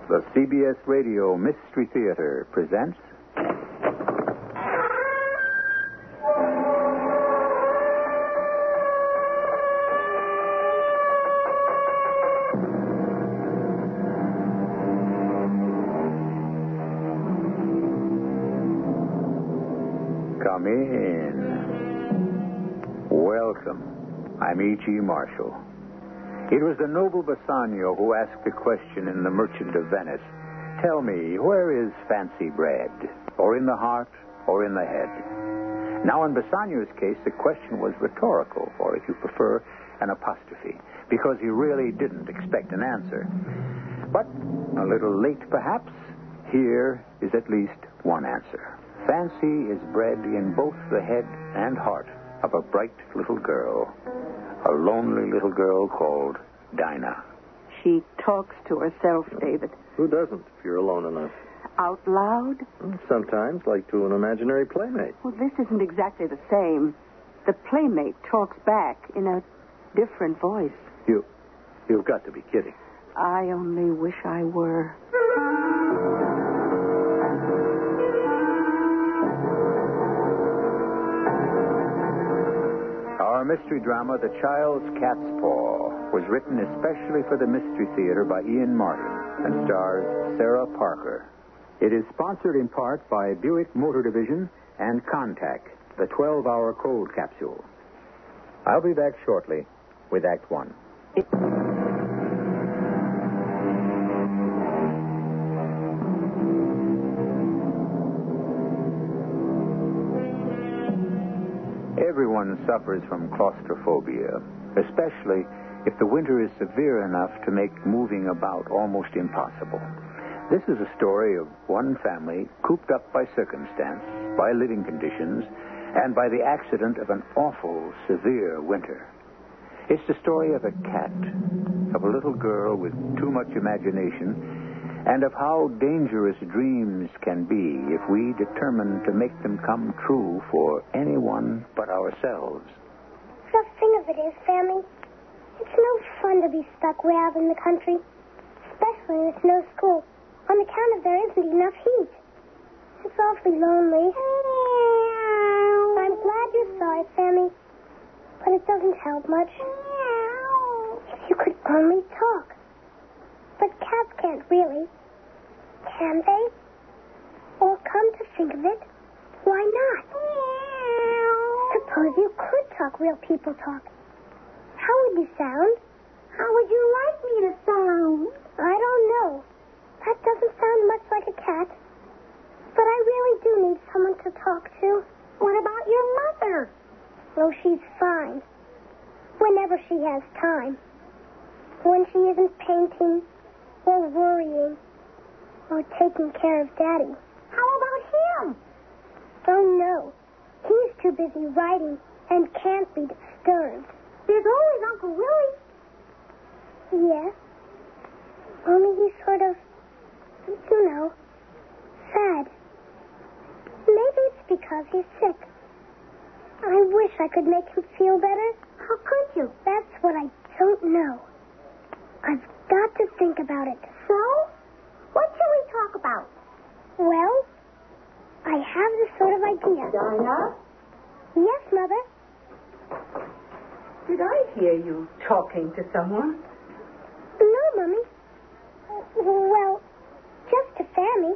The CBS Radio Mystery Theater presents... Come in. Welcome. I'm E.G. Marshall. It was the noble Bassanio who asked the question in The Merchant of Venice. Tell me, where is fancy bred? Or in the heart, or in the head? Now, in Bassanio's case, the question was rhetorical, or if you prefer, an apostrophe, because he really didn't expect an answer. But, a little late perhaps, here is at least one answer. Fancy is bred in both the head and heart of a bright little girl. A lonely little girl called Dinah. She talks to herself, David. Who doesn't, if you're alone enough? Out loud? Sometimes, like to an imaginary playmate. Well, this isn't exactly the same. The playmate talks back in a different voice. You've got to be kidding. I only wish I were. Our mystery drama, The Child's Cat's Paw, was written especially for the Mystery Theater by Ian Martin and stars Sarah Parker. It is sponsored in part by Buick Motor Division and Contact, the 12-hour cold capsule. I'll be back shortly with Act One. Everyone suffers from claustrophobia, especially if the winter is severe enough to make moving about almost impossible. This is a story of one family cooped up by circumstance, by living conditions, and by the accident of an awful, severe winter. It's the story of a cat, of a little girl with too much imagination, and of how dangerous dreams can be if we determine to make them come true for anyone but ourselves. The thing of it is, Sammy, it's no fun to be stuck way out in the country, especially with no school, on account of there isn't enough heat. It's awfully lonely. I'm glad you're sorry, Sammy, but it doesn't help much. If you could only talk. But cats can't really. Can they? Or come to think of it, why not? Suppose you could talk real people talk. How would you sound? How would you like me to sound? I don't know. That doesn't sound much like a cat. But I really do need someone to talk to. What about your mother? Oh, she's fine. Whenever she has time. When she isn't painting or worrying or taking care of Daddy. How about him? Oh, no. He's too busy writing and can't be disturbed. There's always Uncle Willie. Yes. Only he's sort of, sad. Maybe it's because he's sick. I wish I could make him feel better. How could you? That's what I don't know. I've got to think about it. So? What shall we talk about? Well, I have this sort of idea. Dinah? Yes, Mother? Did I hear you talking to someone? No, Mummy. Well, just to Sammy.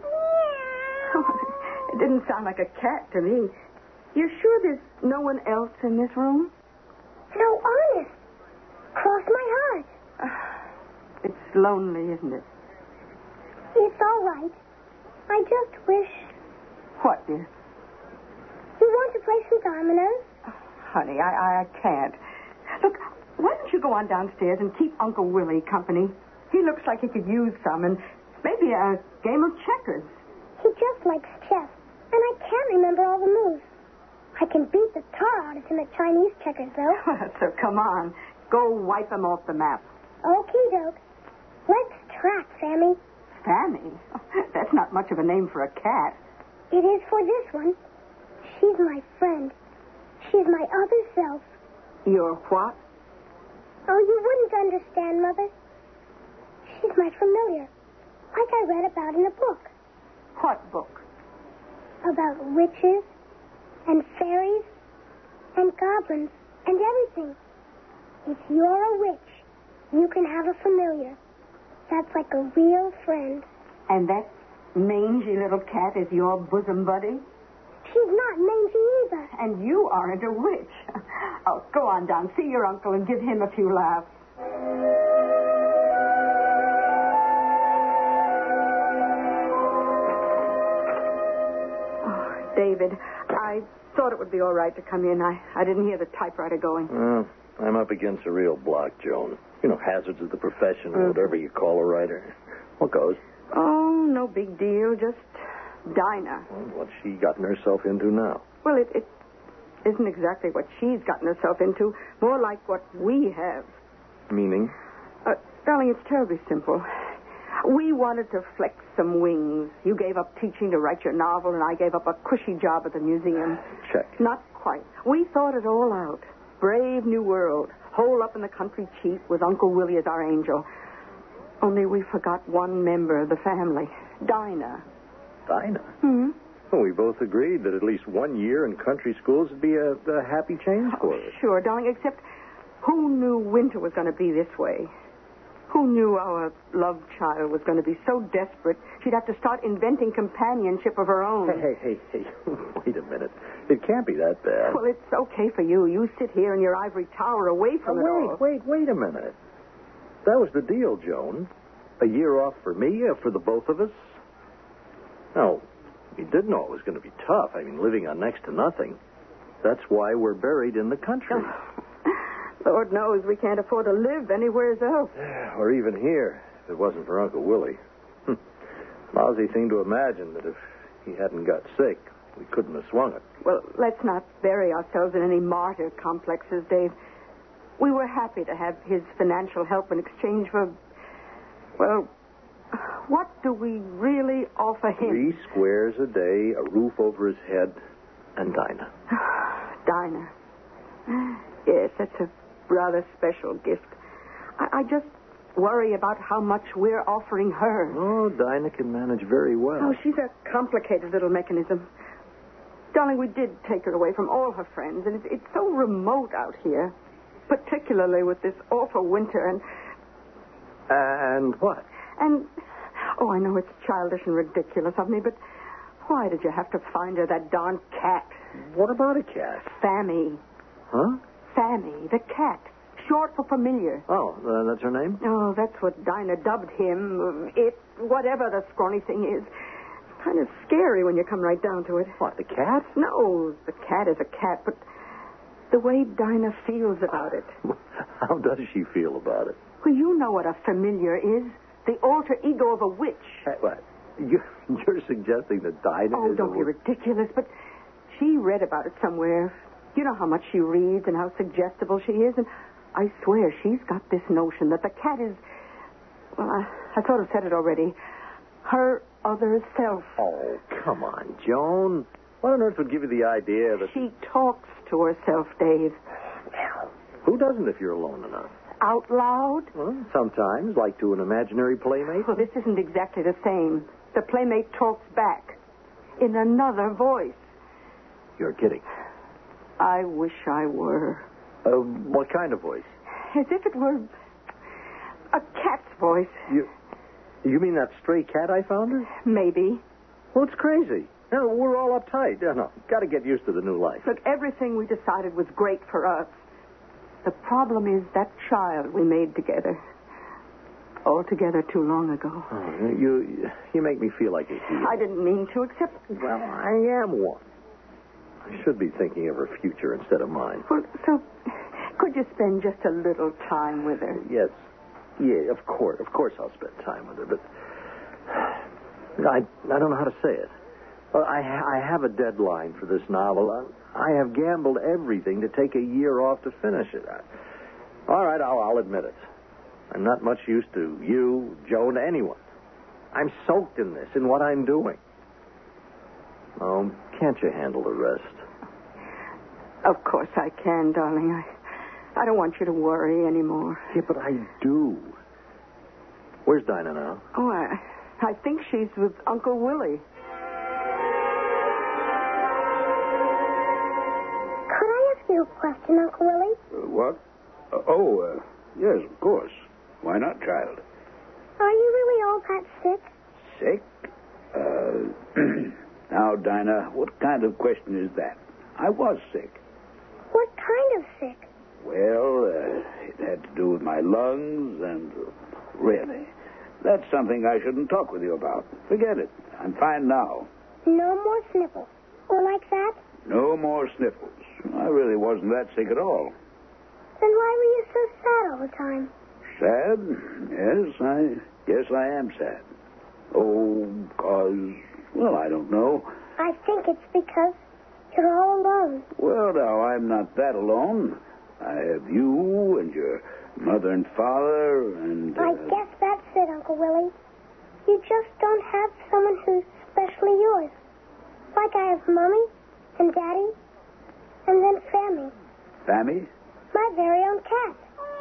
It didn't sound like a cat to me. You're sure there's no one else in this room? No, honest. Cross my heart. It's lonely, isn't it? It's all right. I just wish... What, dear? You want to play some dominoes? Honey, I can't. Look, why don't you go on downstairs and keep Uncle Willie company? He looks like he could use some, and maybe a game of checkers. He just likes chess, and I can't remember all the moves. I can beat the tar out of him at Chinese checkers, though. So come on. Go wipe him off the map. Okie doke. Let's track, Sammy. Sammy? That's not much of a name for a cat. It is for this one. She's my friend. She's my other self. Your what? Oh, you wouldn't understand, Mother. She's my familiar. Like I about in a book. What book? About witches and fairies and goblins and everything. If you're a witch, you can have a familiar. That's like a real friend. And that mangy little cat is your bosom buddy? She's not mangy either. And you aren't a witch. Oh, go on down, see your uncle, and give him a few laughs. Oh, David, I thought it would be all right to come in. I didn't hear the typewriter going. I'm up against a real block, Joan. You know, hazards of the profession, or whatever you call a writer. What goes? Oh, no big deal. Just Dinah. Well, what's she gotten herself into now? Well, it isn't exactly what she's gotten herself into. More like what we have. Meaning? Darling, it's terribly simple. We wanted to flex some wings. You gave up teaching to write your novel, and I gave up a cushy job at the museum. Check. Not quite. We thought it all out. Brave new world. Hole up in the country cheap with Uncle Willie as our angel. Only we forgot one member of the family. Dinah. Dinah? Hmm? Well, we both agreed that at least 1 year in country schools would be a happy change for us. Sure, darling, except who knew winter was going to be this way? Who knew our love child was going to be so desperate she'd have to start inventing companionship of her own? Hey. Wait a minute. It can't be that bad. Well, it's okay for you. You sit here in your ivory tower away from it all. Wait a minute. That was the deal, Joan. A year off for me, for the both of us. No, we did know it was going to be tough. I mean, living on next to nothing. That's why we're buried in the country. Lord knows we can't afford to live anywhere else. Or even here, if it wasn't for Uncle Willie. Lousy thing to imagine that if he hadn't got sick, we couldn't have swung it. Well, let's not bury ourselves in any martyr complexes, Dave. We were happy to have his financial help in exchange for, well, what do we really offer him? 3 squares a day, a roof over his head, and Dinah. Dinah. Yes, that's a rather special gift. I just worry about how much we're offering her. Oh, Dinah can manage very well. Oh, she's a complicated little mechanism. Darling, we did take her away from all her friends, and it's so remote out here, particularly with this awful winter And what? And, oh, I know it's childish and ridiculous of me, but why did you have to find her that darn cat? What about a cat? Fammy. Huh? Fammy, the cat. Short for familiar. Oh, that's her name? Oh, that's what Dinah dubbed him. It, whatever the scrawny thing is. It's kind of scary when you come right down to it. What, the cat? No, the cat is a cat, but the way Dinah feels about it. How does she feel about it? Well, you know what a familiar is. The alter ego of a witch. What? You're suggesting that Dinah Oh, is don't be ridiculous, but she read about it somewhere. You know how much she reads and how suggestible she is, and I swear she's got this notion that the cat is, well, I sort of said it already, her other self. Oh, come on, Joan. What on earth would give you the idea that... She talks to herself, Dave. Well, who doesn't if you're alone enough? Out loud? Well, sometimes, like to an imaginary playmate. Well, this isn't exactly the same. The playmate talks back in another voice. You're kidding. I wish I were. What kind of voice? As if it were a cat's voice. You mean that stray cat I found her? Maybe. Well, it's crazy. No, we're all uptight. No, got to get used to the new life. Look, everything we decided was great for us. The problem is that child we made together. Altogether too long ago. Oh, you make me feel like a hero. I didn't mean to, except... Well, I am one. I should be thinking of her future instead of mine. Well, so could you spend just a little time with her? Yes. Yeah, of course. Of course I'll spend time with her, but I don't know how to say it. Well, I have a deadline for this novel. I have gambled everything to take a year off to finish it. All right, I'll admit it. I'm not much use to you, Joan, anyone. I'm soaked in this, in what I'm doing. Oh, can't you handle the rest? Of course I can, darling. I don't want you to worry anymore. Yeah, but I do. Where's Dinah now? Oh, I think she's with Uncle Willie. Could I ask you a question, Uncle Willie? What? Yes, of course. Why not, child? Are you really all that sick? Sick? Now, Dinah, what kind of question is that? I was sick. What kind of sick? Well, it had to do with my lungs and... really, that's something I shouldn't talk with you about. Forget it. I'm fine now. No more sniffles. Or like that? No more sniffles. I really wasn't that sick at all. Then why were you so sad all the time? Sad? Yes, I guess I am sad. Oh, well, I don't know. I think it's because you're all alone. Well, now, I'm not that alone. I have you and your mother and father and... I guess that's it, Uncle Willie. You just don't have someone who's specially yours. Like I have Mommy and Daddy and then Fammy. Fammy? My very own cat.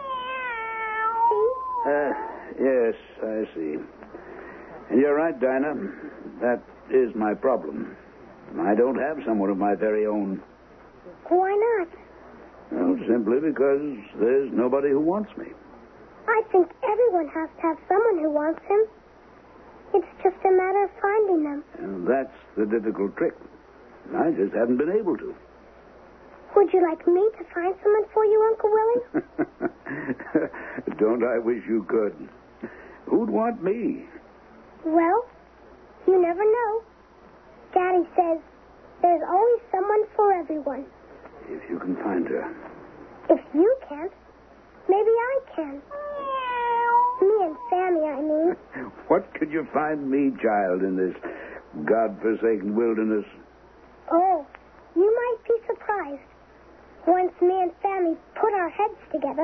See? Yes, I see. And you're right, Dinah. That is my problem. I don't have someone of my very own. Why not? Well, simply because there's nobody who wants me. I think everyone has to have someone who wants him. It's just a matter of finding them. And that's the difficult trick. I just haven't been able to. Would you like me to find someone for you, Uncle Willie? Don't I wish you could? Who'd want me? Well, you never know. Daddy says there's always someone for everyone. If you can find her. If you can't, maybe I can. Me and Sammy, I mean. What could you find me, child, in this godforsaken wilderness? Oh, you might be surprised. Once me and Sammy put our heads together.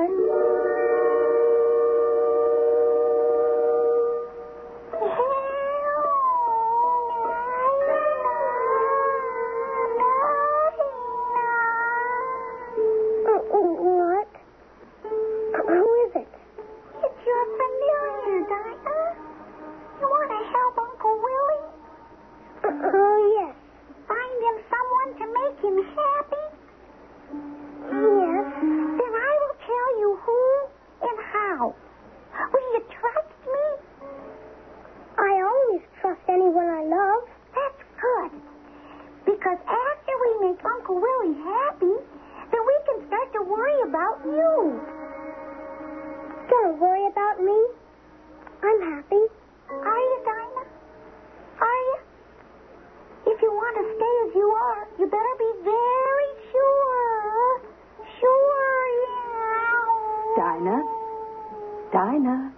What? Who is it? It's your familiar, Dinah. You want to help Uncle Willie? Oh, yes. Find him someone to make him happy? Yes. Then I will tell you who and how. Will you trust me? I always trust anyone I love. That's good. Because after we make Uncle Willie happy, then we can start to worry about you. Don't worry about me. I'm happy. Are you, Dinah? Are you? If you want to stay as you are, you better be very sure. Sure, yeah. Dinah? Dinah?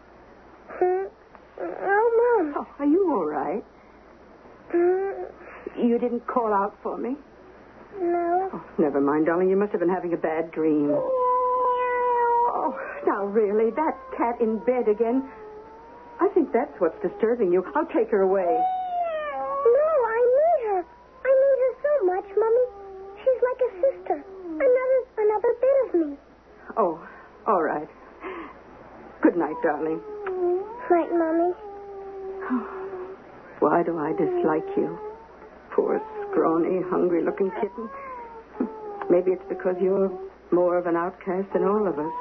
Oh, Mom. Oh, are you all right? You didn't call out for me? No. Oh, never mind, darling. You must have been having a bad dream. Oh, now, really, that cat in bed again. I think that's what's disturbing you. I'll take her away. No, I need her. I need her so much, Mommy. She's like a sister. Another bit of me. Oh, all right. Good night, darling. Night, Mommy. Why do I dislike you? Poor, scrawny, hungry-looking kitten. Maybe it's because you're more of an outcast than all of us.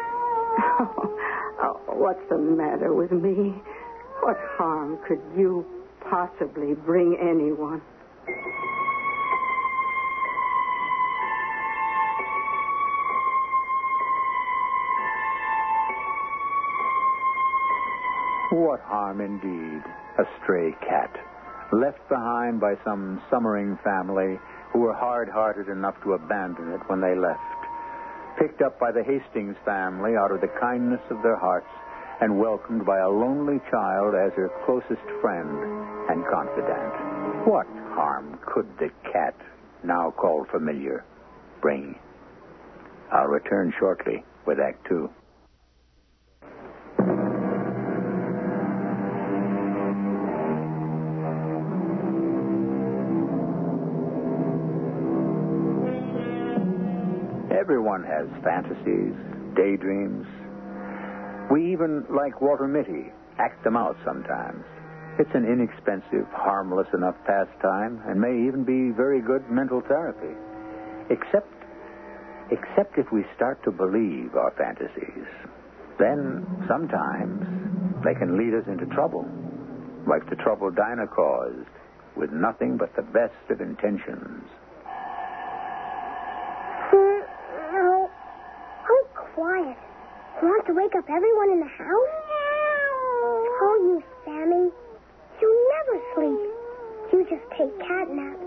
Oh, what's the matter with me? What harm could you possibly bring anyone? What harm indeed? A stray cat, left behind by some summering family who were hard-hearted enough to abandon it when they left. Picked up by the Hastings family out of the kindness of their hearts and welcomed by a lonely child as her closest friend and confidant. What harm could the cat, now called familiar, bring? I'll return shortly with Act Two. Everyone has fantasies, daydreams. We even, like Walter Mitty, act them out sometimes. It's an inexpensive, harmless enough pastime and may even be very good mental therapy. Except if we start to believe our fantasies. Then, sometimes, they can lead us into trouble. Like the trouble Dinah caused, with nothing but the best of intentions. No. Oh, quiet. You want to wake up everyone in the house? Oh, you, Sammy. You never sleep. You just take cat naps.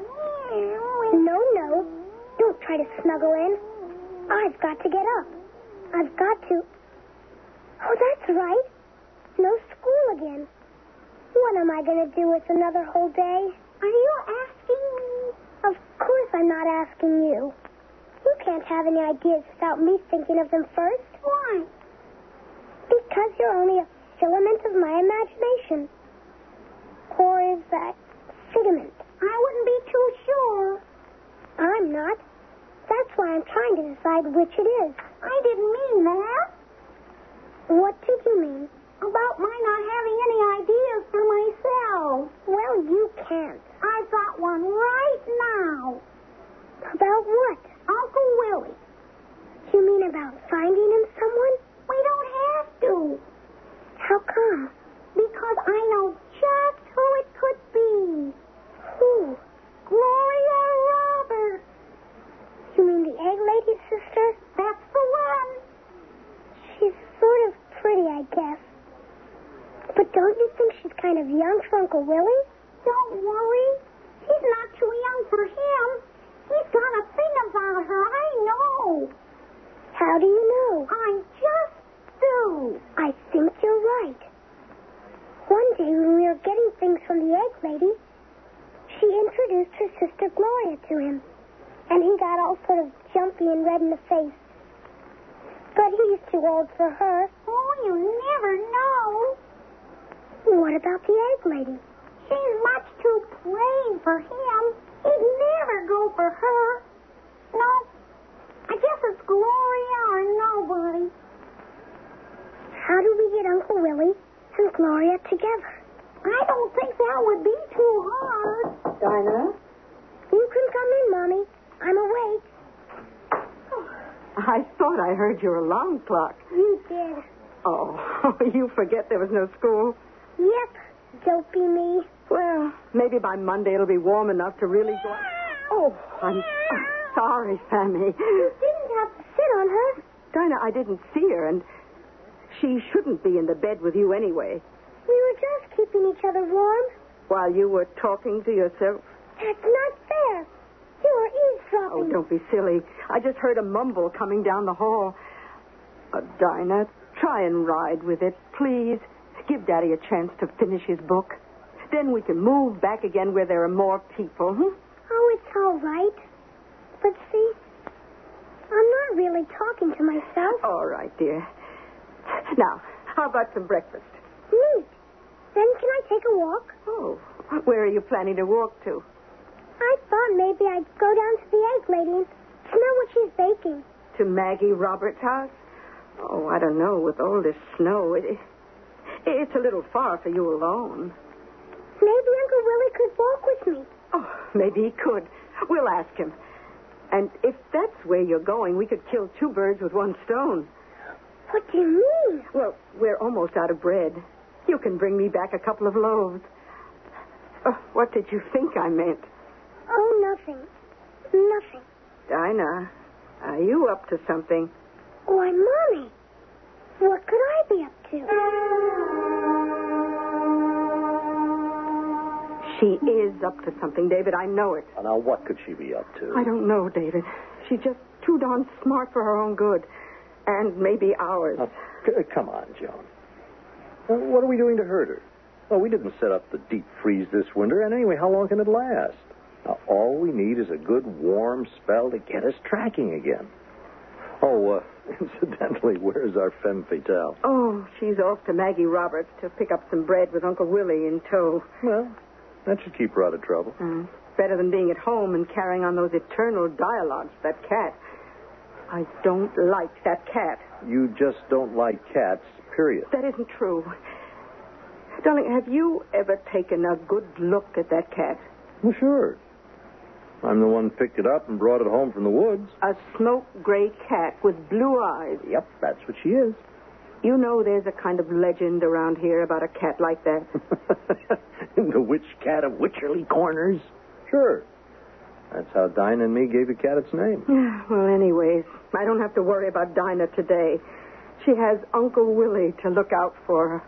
No. Don't try to snuggle in. I've got to get up. I've got to... Oh, that's right. No school again. What am I going to do with another whole day? Are you asking me? Of course I'm not asking you. You can't have any ideas without me thinking of them first. Why? Because you're only a filament of my imagination. Or is that figment? I wouldn't be too sure. I'm not. That's why I'm trying to decide which it is. I didn't mean that. What did you mean? About my not having any ideas for myself. Well, you can't. I've got one right now. About what? Uncle Willie. You mean about finding him someone? We don't have to. How come? Because I know just who it could be. Who? Gloria Roberts. You mean the egg lady's sister? That's the one. She's sort of pretty, I guess. But don't you think she's kind of young for Uncle Willie? Don't worry. She's not too young for him. He's got a thing about her, I know. How do you know? I just do. I think you're right. One day when we were getting things from the egg lady, she introduced her sister Gloria to him. And he got all sort of jumpy and red in the face. But he's too old for her. Oh, you never know. What about the egg lady? She's much too plain for him. He'd never go for her. No, I guess it's Gloria or nobody. How do we get Uncle Willie and Gloria together? I don't think that would be too hard. Dinah? You can come in, Mommy. I'm awake. I thought I heard your alarm clock. You did. Oh, you forget there was no school? Yep, dopey me. Well, maybe by Monday it'll be warm enough to really go... Oh, I'm sorry, Sammy. You didn't have to sit on her. Dinah, I didn't see her, and she shouldn't be in the bed with you anyway. We were just keeping each other warm. While you were talking to yourself? That's not fair. You were eavesdropping. Oh, don't be silly. I just heard a mumble coming down the hall. Dinah, try and ride with it, please. Give Daddy a chance to finish his book. Then we can move back again where there are more people. Oh, it's all right. But see, I'm not really talking to myself. All right, dear. Now, how about some breakfast? Neat. Then can I take a walk? Oh, where are you planning to walk to? I thought maybe I'd go down to the egg lady and smell what she's baking. To Maggie Roberts' house? Oh, I don't know. With all this snow, it's a little far for you alone. Maybe Uncle Willie could walk with me. Oh, maybe he could. We'll ask him. And if that's where you're going, we could kill two birds with one stone. What do you mean? Well, we're almost out of bread. You can bring me back a couple of loaves. What did you think I meant? Oh, nothing. Nothing. Dinah, are you up to something? Why, Mommy, what could I be up to? She is up to something, David. I know it. Now, what could she be up to? I don't know, David. She's just too darn smart for her own good. And maybe ours. Come on, Joan. What are we doing to hurt her? Well, we didn't set up the deep freeze this winter, and anyway, how long can it last? Now, all we need is a good warm spell to get us tracking again. Oh, incidentally, where's our femme fatale? Oh, she's off to Maggie Roberts to pick up some bread with Uncle Willie in tow. Well, that should keep her out of trouble. Better than being at home and carrying on those eternal dialogues with that cat. I don't like that cat. You just don't like cats, period. That isn't true. Darling, have you ever taken a good look at that cat? Well, sure. I'm the one picked it up and brought it home from the woods. A smoke gray cat with blue eyes. Yep, that's what she is. You know there's a kind of legend around here about a cat like that. The witch cat of Witcherly Corners? Sure. That's how Dinah and me gave the cat its name. Well, anyways, I don't have to worry about Dinah today. She has Uncle Willie to look out for her.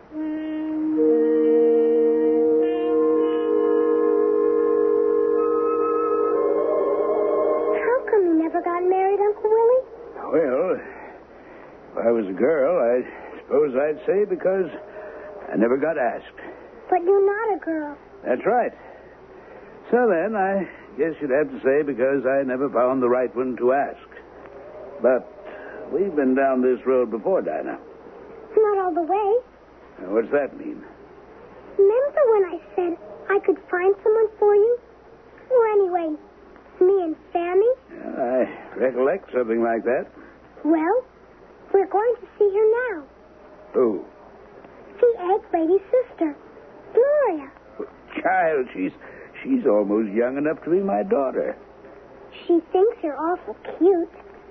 How come you never got married, Uncle Willie? Well, if I was a girl, I suppose I'd say because I never got asked. But you're not a girl. That's right. So then, I guess you'd have to say because I never found the right one to ask. But we've been down this road before, Dinah. Not all the way. What's that mean? Remember when I said I could find someone for you? Or anyway, me and Sammy? I recollect something like that. Well, we're going to see her now. Who? The Egg Lady's sister, Gloria. Child, she's almost young enough to be my daughter. She thinks you're awful cute.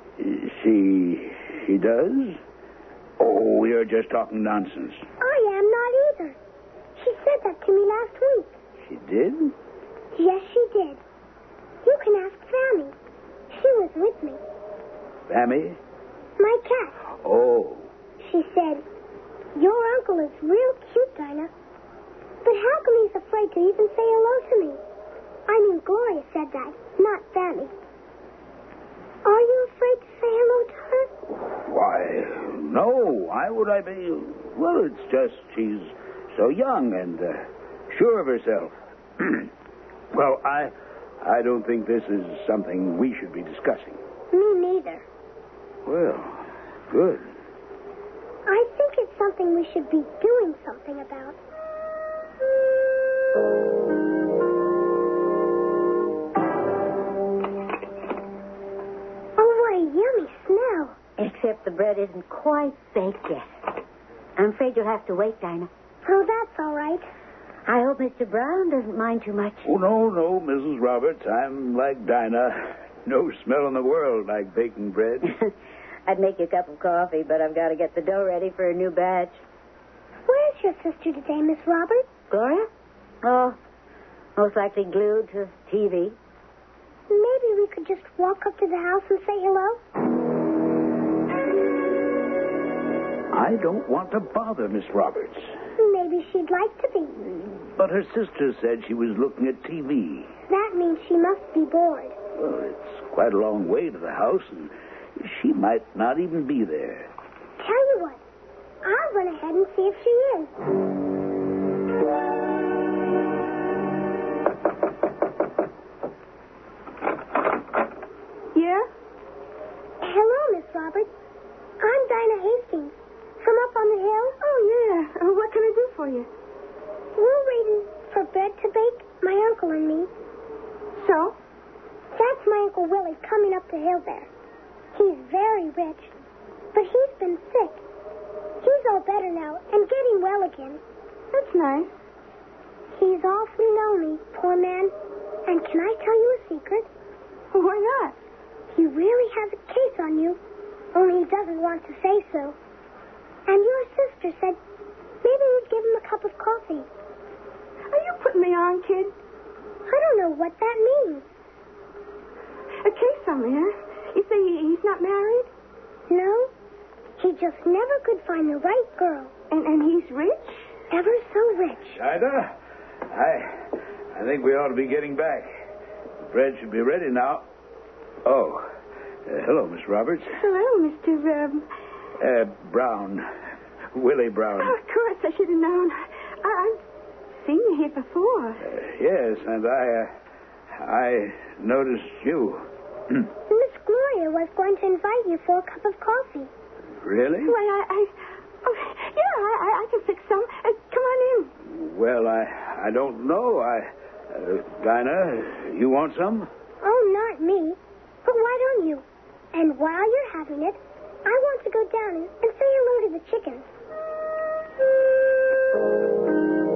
She does? Oh, you're just talking nonsense. I am not either. She said that to me last week. She did? Yes, she did. You can ask Sammy. She was with me. Sammy? My cat. Oh. She said, your uncle is real cute, Dinah. But how come he's afraid to even say hello to me? I mean, Gloria said that, not Sammy. Are you afraid to say hello to her? Why, no. Why would I be? Well, it's just she's so young and sure of herself. Well, I don't think this is something we should be discussing. Me neither. Well, good. I think it's something we should be doing something about. Oh, what a yummy smell. Except the bread isn't quite baked yet. I'm afraid you'll have to wait, Dinah. Oh, that's all right. I hope Mr. Brown doesn't mind too much. Oh, no, Mrs. Roberts. I'm like Dinah. No smell in the world like baking bread. I'd make you a cup of coffee, but I've got to get the dough ready for a new batch. Where's your sister today, Miss Roberts? Gloria? Oh, most likely glued to TV. Maybe we could just walk up to the house and say hello? I don't want to bother Miss Roberts. Maybe she'd like to be. But her sister said she was looking at TV. That means she must be bored. Well, it's quite a long way to the house, and she might not even be there. Tell you what, I'll run ahead and see if she is. Yeah? Hello, Miss Roberts. I'm Dinah Hastings. From up on the hill. Oh, yeah. What can I do for you? We're waiting for bread to bake, my uncle and me. So? That's my Uncle Willie coming up the hill there. He's very rich, but he's been sick. He's all better now and getting well again. That's nice. He's awfully lonely, poor man. And can I tell you a secret? Why not? He really has a case on you, only he doesn't want to say so. And your sister said maybe you'd give him a cup of coffee. Are you putting me on, kid? I don't know what that means. A case on me, huh? You say he's not married? No, he just never could find the right girl. And he's rich? Ever so rich. Ida, I think we ought to be getting back. The bread should be ready now. Oh, hello, Miss Roberts. Hello, Mr. Brown. Willie Brown. Oh, of course, I should have known. I've seen you here before. Yes, and I noticed you. Miss Gloria was going to invite you for a cup of coffee. Really? Well, I can fix some. Come on in. Well, I don't know. Dinah, you want some? Oh, not me. But why don't you? And while you're having it, I want to go down and say hello to the chickens.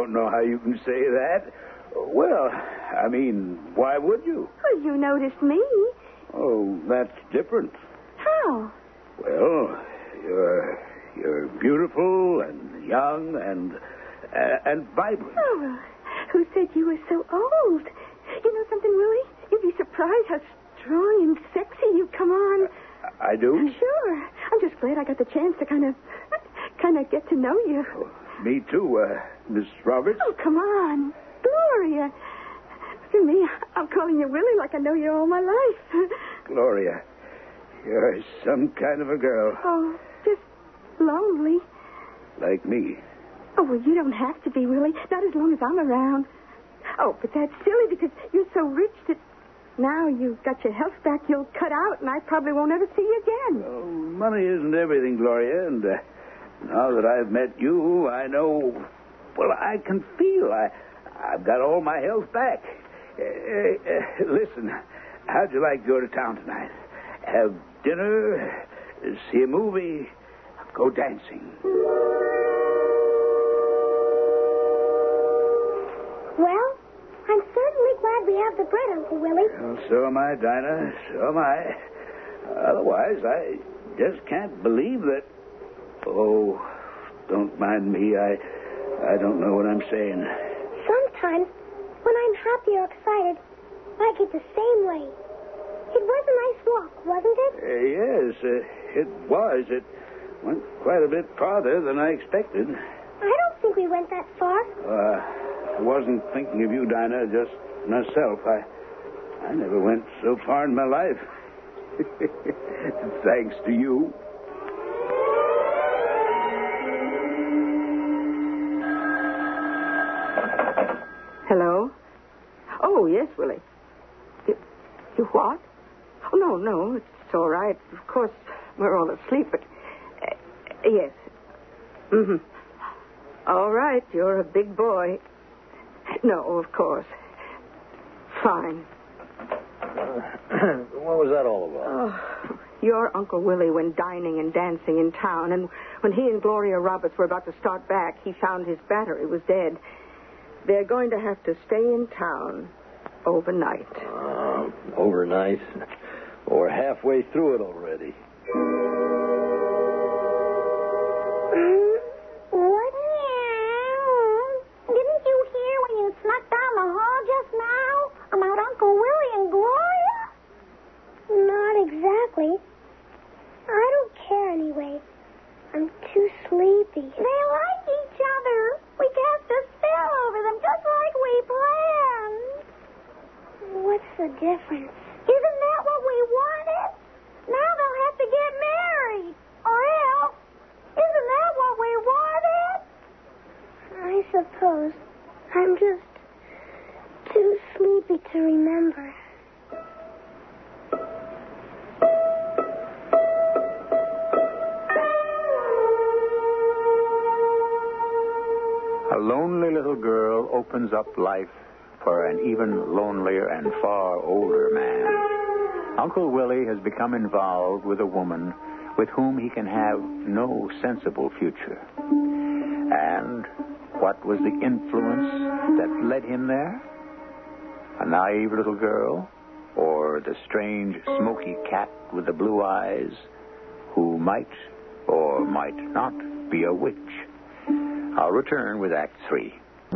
don't know how you can say that. Well, I mean, why would you? Well, you noticed me. Oh, that's different. How? Well, you're beautiful and young and vibrant. Oh, who said you were so old? You know something, Willie? You'd be surprised how strong and sexy you come on. I do? Sure. I'm just glad I got the chance to kind of get to know you. Oh, me too, Miss Roberts. Oh, come on. Gloria. Look at me. I'm calling you Willie like I know you all my life. Gloria, you're some kind of a girl. Oh, just lonely. Like me. Oh, well, you don't have to be, Willie. Not as long as I'm around. Oh, but that's silly because you're so rich that now you've got your health back, you'll cut out, and I probably won't ever see you again. Oh, money isn't everything, Gloria, and now that I've met you, I know, well, I can feel I've got all my health back. Listen, how'd you like to go to town tonight? Have dinner, see a movie, go dancing. Well, I'm certainly glad we have the bread, Uncle Willie. Well, so am I, Dinah. So am I. Otherwise, I just can't believe that... Oh, don't mind me. I don't know what I'm saying. Sometimes, when I'm happy or excited, I get the same way. It was a nice walk, wasn't it? Yes, it was. It went quite a bit farther than I expected. I don't think we went that far. I wasn't thinking of you, Dinah, just myself. I never went so far in my life. Thanks to you. Hello? Oh, yes, Willie. You what? Oh, no, it's all right. Of course, we're all asleep, but... yes. Mm-hmm. All right, you're a big boy. No, of course. Fine. What was that all about? Oh, your Uncle Willie went dining and dancing in town, and when he and Gloria Roberts were about to start back, he found his battery was dead. They're going to have to stay in town overnight. Overnight? We're halfway through it already. What? Didn't you hear when you snuck down the hall just now about Uncle Willie and Gloria? Not exactly. I don't care anyway. I'm too sleepy. They like each other. We cast a spell over them just like we planned. What's the difference? Isn't that what we wanted? Now they'll have to get married. Or else, isn't that what we wanted? I suppose. I'm just too sleepy to remember. A lonely little girl opens up life for an even lonelier and far older man. Uncle Willie has become involved with a woman with whom he can have no sensible future. And what was the influence that led him there? A naive little girl? Or the strange, smoky cat with the blue eyes who might or might not be a witch? I'll return with Act 3.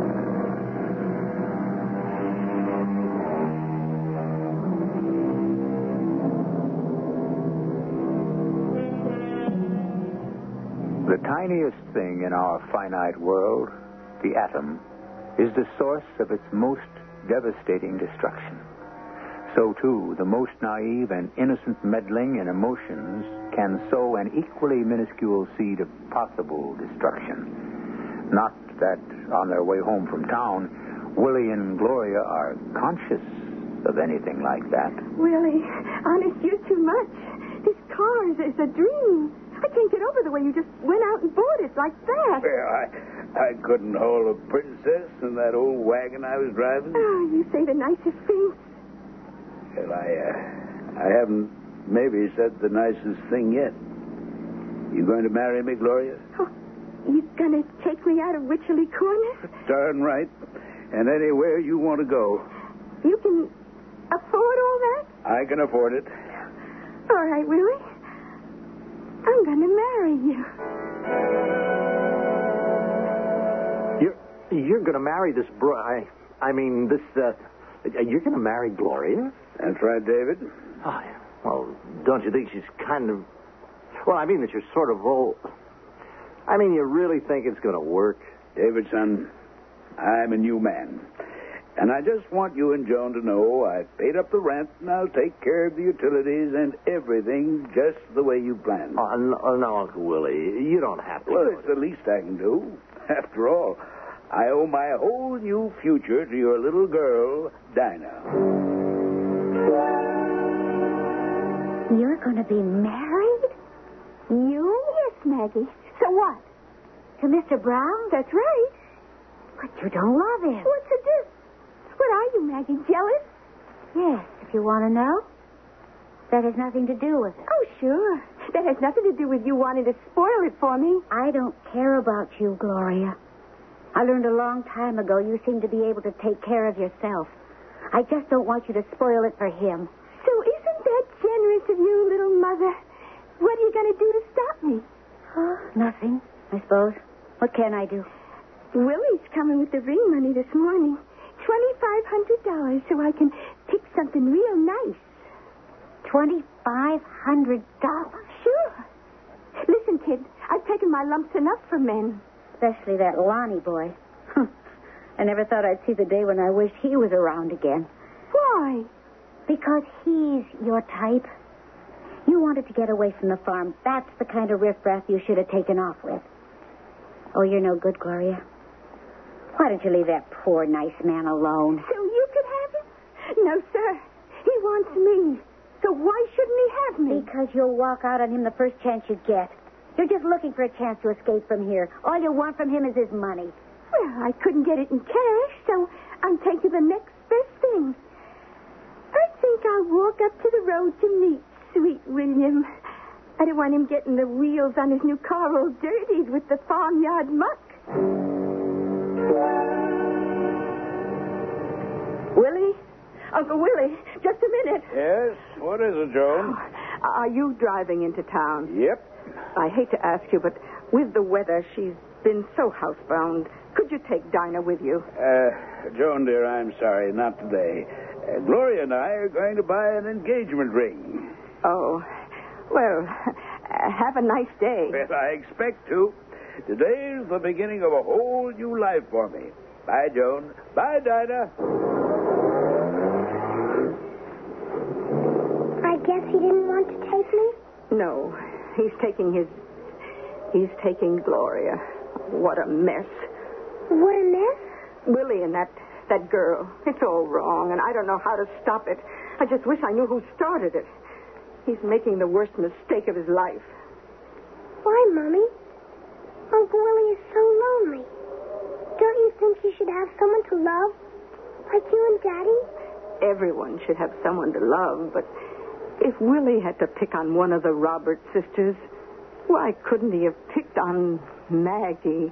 The tiniest thing in our finite world, the atom, is the source of its most devastating destruction. So, too, the most naive and innocent meddling in emotions can sow an equally minuscule seed of possible destruction. Not that on their way home from town, Willie and Gloria are conscious of anything like that. Willie, honest, you're too much. This car is a dream. I can't get over the way you just went out and bought it like that. Well, I couldn't hold a princess in that old wagon I was driving. Oh, you say the nicest things. Well, I haven't maybe said the nicest thing yet. You going to marry me, Gloria? Oh, You gonna take me out of Wycherley Corners? Darn right. And anywhere you want to go. You can afford all that? I can afford it. All right, Willie. I'm gonna marry you. You're going to marry this you're going to marry Gloria? That's right, David. Oh, yeah. Well, don't you think she's kind of... Well, I mean that you're sort of old... I mean, you really think it's going to work? David, son, I'm a new man. And I just want you and Joan to know I've paid up the rent and I'll take care of the utilities and everything just the way you planned. Oh, no, Uncle Willie. You don't have to. Well, it's the least I can do. After all, I owe my whole new future to your little girl, Dinah. You're going to be married? You? Yes, Maggie. So what? To Mr. Brown? That's right. But you don't love him. What's the difference? What are you, Maggie, jealous? Yes, if you want to know. That has nothing to do with it. Oh, sure. That has nothing to do with you wanting to spoil it for me. I don't care about you, Gloria. I learned a long time ago you seem to be able to take care of yourself. I just don't want you to spoil it for him. So isn't that generous of you, little mother? What are you going to do to stop me? Nothing, I suppose. What can I do? Willie's coming with the ring money this morning. $2,500 so I can pick something real nice. $2,500? Sure. Listen, kid, I've taken my lumps enough for men. Especially that Lonnie boy. I never thought I'd see the day when I wished he was around again. Why? Because he's your type. You wanted to get away from the farm. That's the kind of riffraff you should have taken off with. Oh, you're no good, Gloria. Why don't you leave that poor, nice man alone? So you could have him? No, sir. He wants me. So why shouldn't he have me? Because you'll walk out on him the first chance you get. You're just looking for a chance to escape from here. All you want from him is his money. Well, I couldn't get it in cash, so I'm taking the next best thing. I think I'll walk up to the road to meet sweet William. I don't want him getting the wheels on his new car all dirtied with the farmyard muck. Willie? Uncle Willie, just a minute. Yes? What is it, Joan? Are you driving into town? Yep. I hate to ask you, but with the weather, she's been so housebound. Could you take Dinah with you? Joan, dear, I'm sorry, not today. Gloria and I are going to buy an engagement ring. Oh, well, have a nice day. Well, I expect to. Today's the beginning of a whole new life for me. Bye, Joan. Bye, Dinah. I guess he didn't want to take me? No, he's taking Gloria. What a mess. What a mess? Willie and that girl. It's all wrong, and I don't know how to stop it. I just wish I knew who started it. He's making the worst mistake of his life. Why, Mommy? Uncle Willie is so lonely. Don't you think he should have someone to love? Like you and Daddy? Everyone should have someone to love, but if Willie had to pick on one of the Roberts sisters, why couldn't he have picked on Maggie?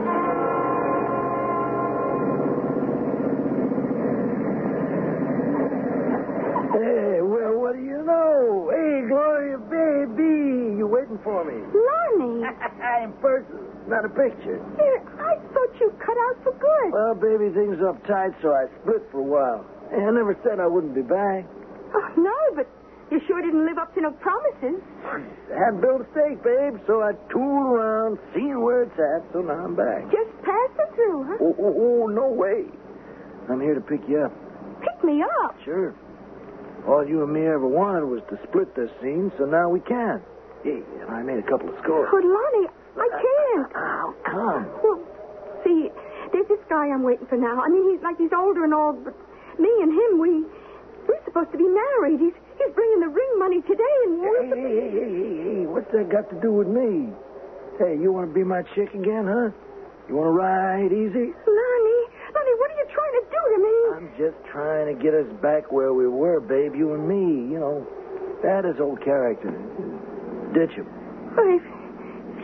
Hey, well, what do you know? Hey, Gloria, baby, you waiting for me? Lonnie! In person, not a picture. I thought you cut out for good. Well, baby, things are uptight, so I split for a while. Hey, I never said I wouldn't be back. Oh, no, but you sure didn't live up to no promises. I hadn't built a stake, babe, so I tooled around, seeing where it's at, so now I'm back. Just passing through, huh? Oh, no way. I'm here to pick you up. Pick me up. Sure. All you and me ever wanted was to split this scene, so now we can. Hey, and I made a couple of scores. But, Lonnie, I can't. How come? Well, see, there's this guy I'm waiting for now. I mean, he's older and all, but me and him, we're supposed to be married. He's bringing the ring money today, and we're Hey, what's that got to do with me? Hey, you want to be my chick again, huh? You want to ride easy? Lonnie, what are you trying to do to me? I'm just trying to get us back where we were, babe, you and me. You know, that is old character. Ditch him. Well, if you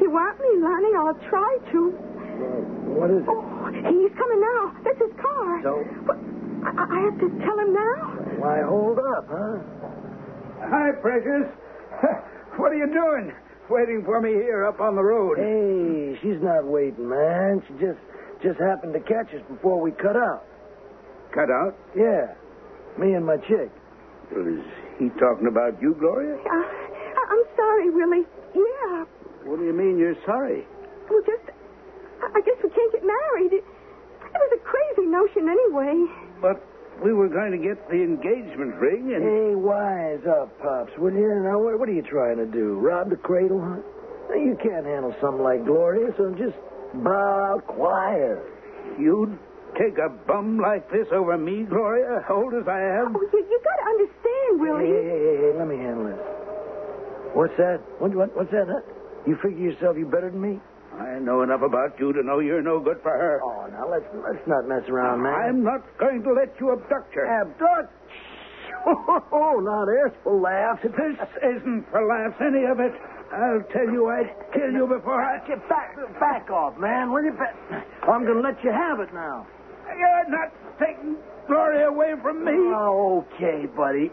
you want me, Lonnie, I'll try to. What is it? Oh, he's coming now. That's his car. So? But I have to tell him now? Why, hold up, huh? Hi, Precious. What are you doing? Waiting for me here up on the road. Hey, she's not waiting, man. She just happened to catch us before we cut out. Cut out? Yeah, me and my chick. Well, is he talking about you, Gloria? I'm sorry, Willie. Yeah. What do you mean you're sorry? Well, I guess we can't get married. It was a crazy notion anyway. But we were going to get the engagement ring and... Hey, wise up, Pops, will you? Now, what are you trying to do? Rob the cradle, huh? Now, you can't handle something like Gloria, so just bow out quiet. You'd take a bum like this over me, Gloria, old as I am? Oh, you got to understand, Willie. Hey, let me handle this. What's that? What's that, huh? You figure yourself you better than me? I know enough about you to know you're no good for her. Oh, now, let's not mess around, man. I'm not going to let you abduct her. Abduct? Oh, now there's for laughs. This isn't for laughs, any of it. I'll tell you I'd kill you before I... Get back off, man, will you? I'm going to let you have it now. You're not taking Gloria away from me. Oh, okay, buddy.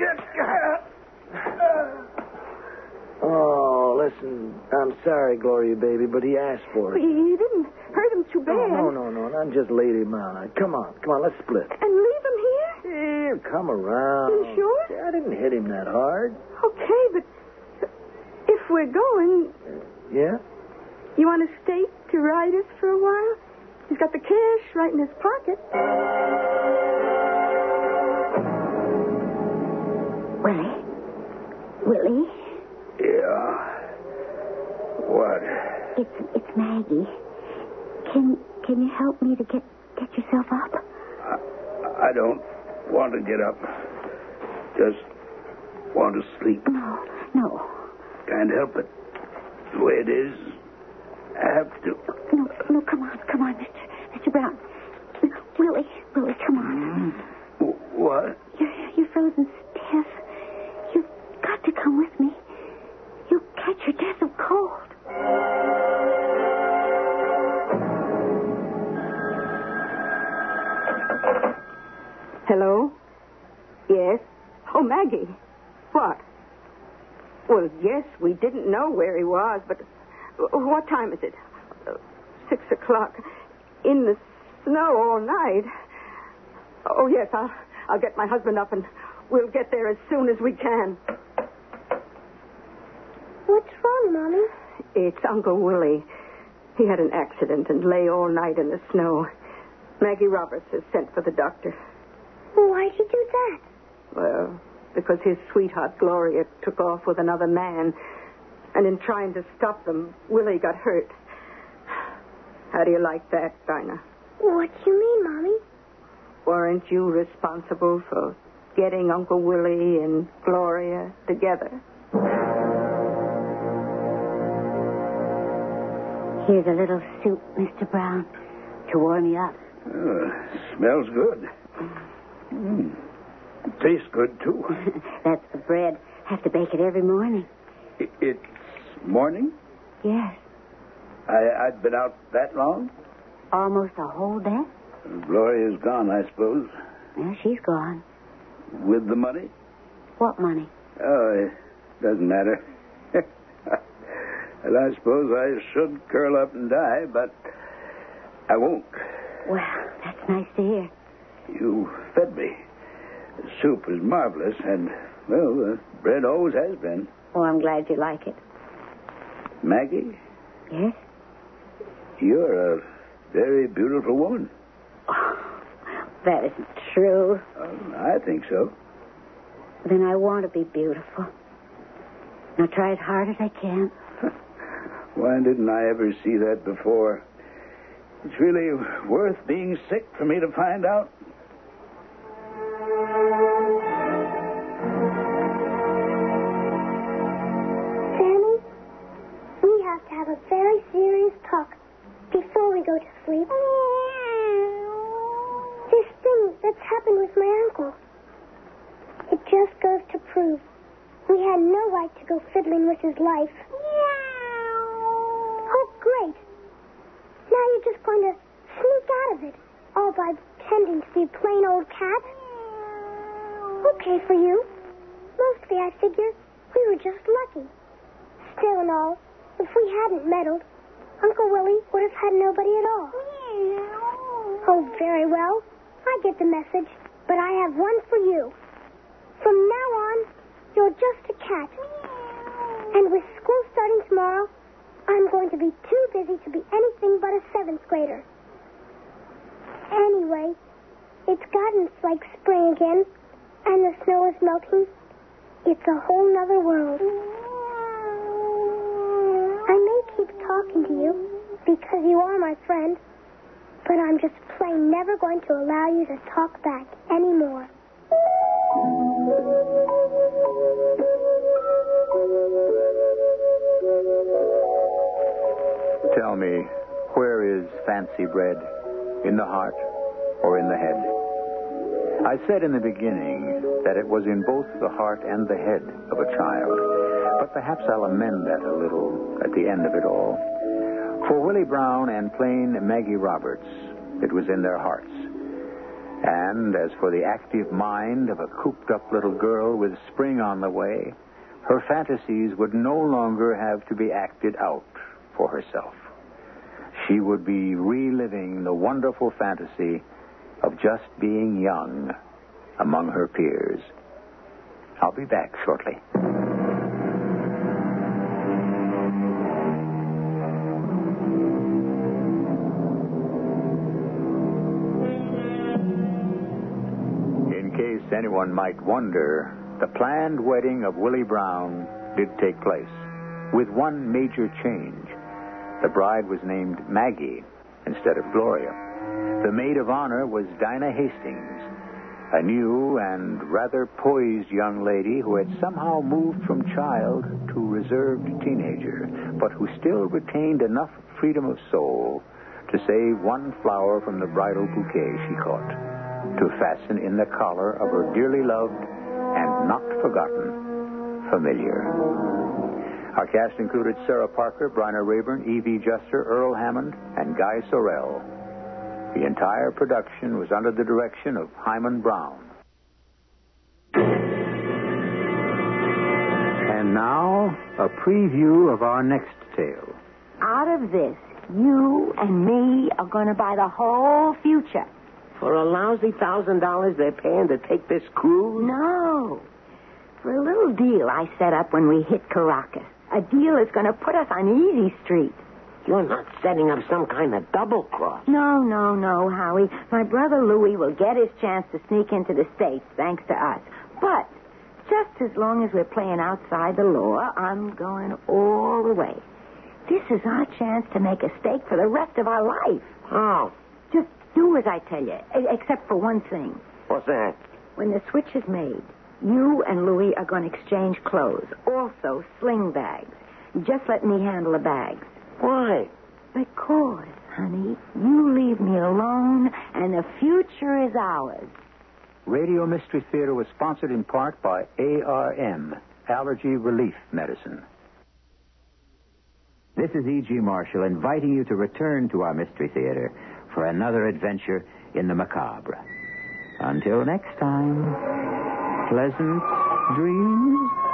Oh, listen, I'm sorry, Gloria, baby, but he asked for it. You didn't hurt him too bad. No, I just laid him out. Come on, let's split. And leave him here? Here, come around. You sure? Yeah, I didn't hit him that hard. Okay, but if we're going, Yeah? you want to stay to ride us for a while? He's got the cash right in his pocket. Willie? Yeah. What? It's Maggie. Can you help me to get yourself up? I don't want to get up. Just want to sleep. No. Can't help it. The way it is, I have to. No, come on, Mr. Brown. Willie, come on. What? You're frozen stiff. You've got to come with me. You'll catch your death of cold. Hello? Yes? Oh, Maggie. What? Well, yes, we didn't know where he was, but what time is it? 6 o'clock. In the snow all night. Oh, yes, I'll get my husband up and we'll get there as soon as we can. What's wrong, Mommy? It's Uncle Willie. He had an accident and lay all night in the snow. Maggie Roberts has sent for the doctor. Well, why'd you do that? Well, because his sweetheart, Gloria, took off with another man. And in trying to stop them, Willie got hurt. How do you like that, Dinah? What do you mean, Mommy? Weren't you responsible for getting Uncle Willie and Gloria together? Here's a little soup, Mr. Brown, to warm you up. Smells good. Tastes good, too. That's the bread. Have to bake it every morning. It's morning? Yes. I'd been out that long? Almost a whole day? Gloria's gone, I suppose. Well, she's gone. With the money? What money? Oh, it doesn't matter. Well, I suppose I should curl up and die, but I won't. Well, that's nice to hear. You fed me. The soup is marvelous, and, well, the bread always has been. Oh, I'm glad you like it. Maggie, Yes? you're a very beautiful woman. Oh, that isn't true. I think so. Then I want to be beautiful. I'll try as hard as I can. Why didn't I ever see that before? It's really worth being sick for me to find out. Sammy, we have to have a very serious talk before we go to sleep. This thing that's happened with my uncle. It just goes to prove we had no right to go fiddling with his life. you're just going to sneak out of it, all by pretending to be a plain old cat. Okay for you. Mostly, I figure, we were just lucky. Still and all, if we hadn't meddled, Uncle Willie would have had nobody at all. Oh, very well. I get the message, but I have one for you. From now on, you're just a cat. And with school starting tomorrow, I'm going to be too busy to be anything but a 7th grader. Anyway, it's gotten like spring again, and the snow is melting. It's a whole nother world. I may keep talking to you because you are my friend, but I'm just plain never going to allow you to talk back anymore. Tell me, where is Fancy Bread? In the heart or in the head? I said in the beginning that it was in both the heart and the head of a child, but perhaps I'll amend that a little at the end of it all. For Willie Brown and plain Maggie Roberts, it was in their hearts. And as for the active mind of a cooped-up little girl with spring on the way, her fantasies would no longer have to be acted out for herself. She would be reliving the wonderful fantasy of just being young among her peers. I'll be back shortly. In case anyone might wonder, the planned wedding of Willie Brown did take place, with one major change. The bride was named Maggie instead of Gloria. The maid of honor was Dinah Hastings, a new and rather poised young lady who had somehow moved from child to reserved teenager, but who still retained enough freedom of soul to save one flower from the bridal bouquet she caught, to fasten in the collar of her dearly loved and not forgotten familiar. Our cast included Sarah Parker, Bryna Rayburn, E.V. Juster, Earl Hammond, and Guy Sorrell. The entire production was under the direction of Hyman Brown. And now, a preview of our next tale. Out of this, you and me are going to buy the whole future. For a lousy $1,000 they're paying to take this cruise? No. For a little deal I set up when we hit Caracas. A deal that's going to put us on easy street. You're not setting up some kind of double cross. No, Howie. My brother Louie will get his chance to sneak into the States, thanks to us. But just as long as we're playing outside the law, I'm going all the way. This is our chance to make a stake for the rest of our life. Oh. Just do as I tell you, except for one thing. What's that? When the switch is made, you and Louie are going to exchange clothes. Also, sling bags. Just let me handle the bags. Why? Because, honey, you leave me alone, and the future is ours. Radio Mystery Theater was sponsored in part by ARM, Allergy Relief Medicine. This is E.G. Marshall inviting you to return to our Mystery Theater for another adventure in the macabre. Until next time, pleasant dreams.